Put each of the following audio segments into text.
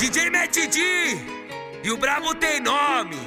DJ Matt D e o brabo tem nome.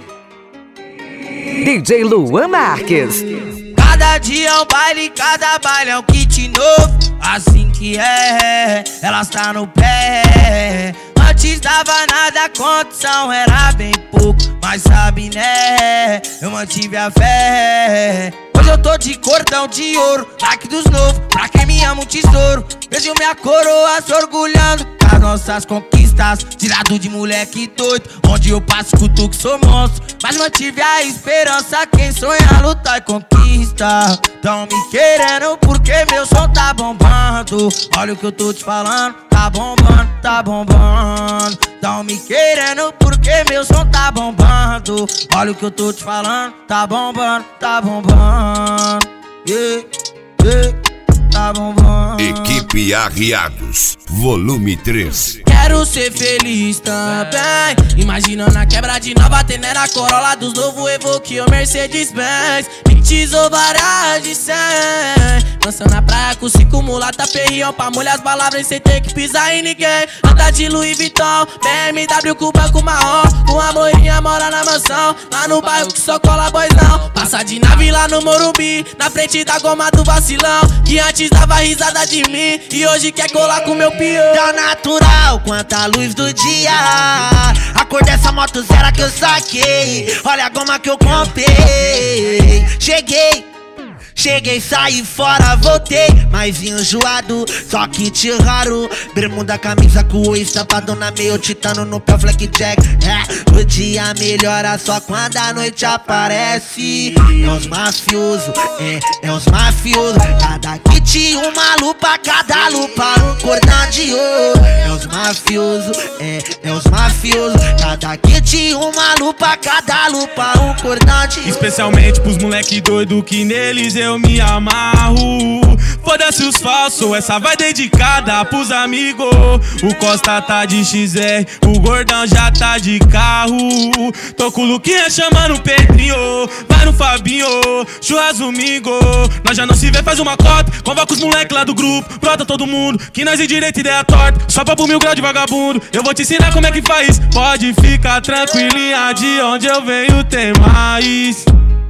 DJ Luan Marques. Cada dia é um baile, cada baile é um kit novo. Assim que é, elas tá no pé. Antes dava nada, a condição era bem pouco, mas sabe né, eu mantive a fé. Hoje eu tô de cordão de ouro, like dos novos, pra quem me ama um tesouro. Vejo minha coroa se orgulhando das nossas conquistas, tirado de moleque doido, onde eu passo escuto que sou monstro. Mas mantive a esperança, quem sonha lutar e conquista. Tão me querendo porque meu som tá bombando. Olha o que eu tô te falando, tá bombando, tá bombando. Tão me querendo porque meu som tá bombando. Olha o que eu tô te falando, tá bombando, tá bombando. Yeah, yeah, tá bombando. Equipe Arriados, volume 3. Quero ser feliz também, imaginando a quebra de nova Tenera, Corolla dos novo Evoque ou Mercedes-Benz. Pintes ou varas de 100, dançando na praia com 5 mulata perrião, pra molhar as palavras sem ter que pisar em ninguém. Anda de Louis Vuitton, BMW com banco marrom, com a moinha mora na mansão, lá no bairro que só cola boizão. Passa de nave lá no Morumbi, na frente da goma do vacilão, que antes dava risada de mim e hoje quer colar com meu peão. Tá natural quanto a luz do dia, a cor dessa moto zero que eu saquei. Olha a goma que eu comprei. Cheguei, saí fora, voltei, mas vim enjoado, só kit raro. Bermuda, camisa com o estampado na meio, titano no pé, blackjack. O dia melhora só quando a noite aparece. É os mafiosos, é os mafiosos. Cada kit uma lupa, cada lupa um cordão de ouro. É os mafiosos, é os mafiosos. Cada kit uma lupa, cada lupa um cordão de ouro. Especialmente pros moleque doido que neles eu me amarro. Foda-se os falsos, essa vai dedicada pros amigos. O Costa tá de XR, o Gordão já tá de carro. Tô com o Luquinha chamando o Pedrinho, vai no Fabinho, churras domingo. Nós já não se vê, faz uma cota, convoca os moleque lá do grupo, brota todo mundo, que nós é direita e ideia torta. Só papo 1000 graus de vagabundo, eu vou te ensinar como é que faz. Pode ficar tranquilinha, de onde eu venho tem mais.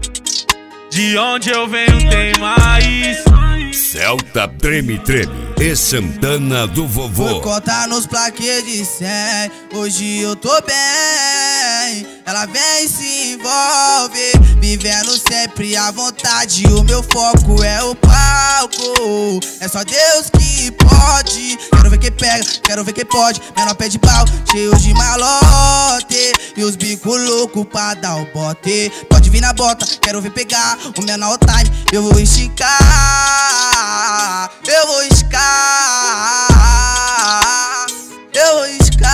De onde eu venho tem mais. Celta Treme e Santana do Vovô. Vou contar nos plaquês de 100, hoje eu tô bem. Ela vem e se envolve, vivendo sempre à vontade. O meu foco é o palco, é só Deus que pode. Quero ver quem pega, quero ver quem pode. Menor pé de pau, cheio de malote, e os bicos loucos pra dar o bote. Pode vir na bota, quero ver pegar o menor time. Eu vou esticar, eu vou escar, eu vou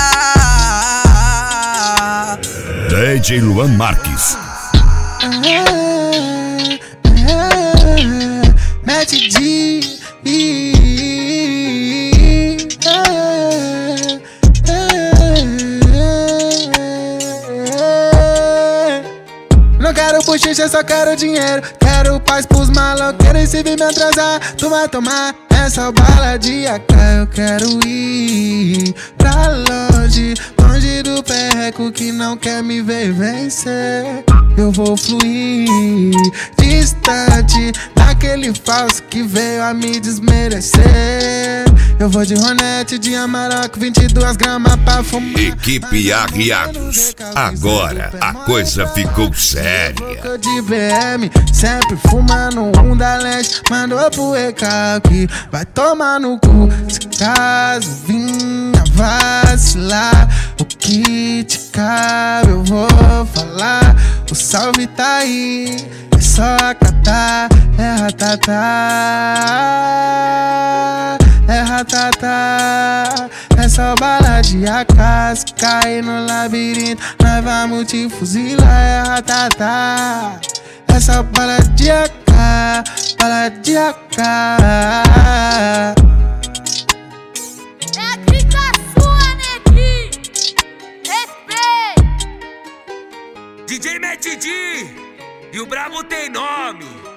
escar. DJ Luan Marques. Matt D. Não quero bochicha, só quero dinheiro. Quero paz pros maloqueiros, e se vir me atrasar, tu vai tomar essa bala de AK. Eu quero ir pra longe, longe do perreco que não quer me ver vencer. Eu vou fluir distante daquele falso que veio a me desmerecer. Eu vou de Ronete, de Amarok, 22 gramas pra fumar. Equipe Arriados, agora a coisa ficou séria. Boca de BM, sempre fumando um da leste. Mandou pro recalque, vai tomar no cu. Se caso vinha vacilar, o que te cabe eu vou falar. O salve tá aí, é só acatar. É ratatá, é ratatá. É só bala de AK, se cair no labirinto nós vamos te fuzilar. É ratatá, é só bala de AK, bala de AK. É dica sua, neguinho. Respeito. DJ Matt D e o brabo tem nome.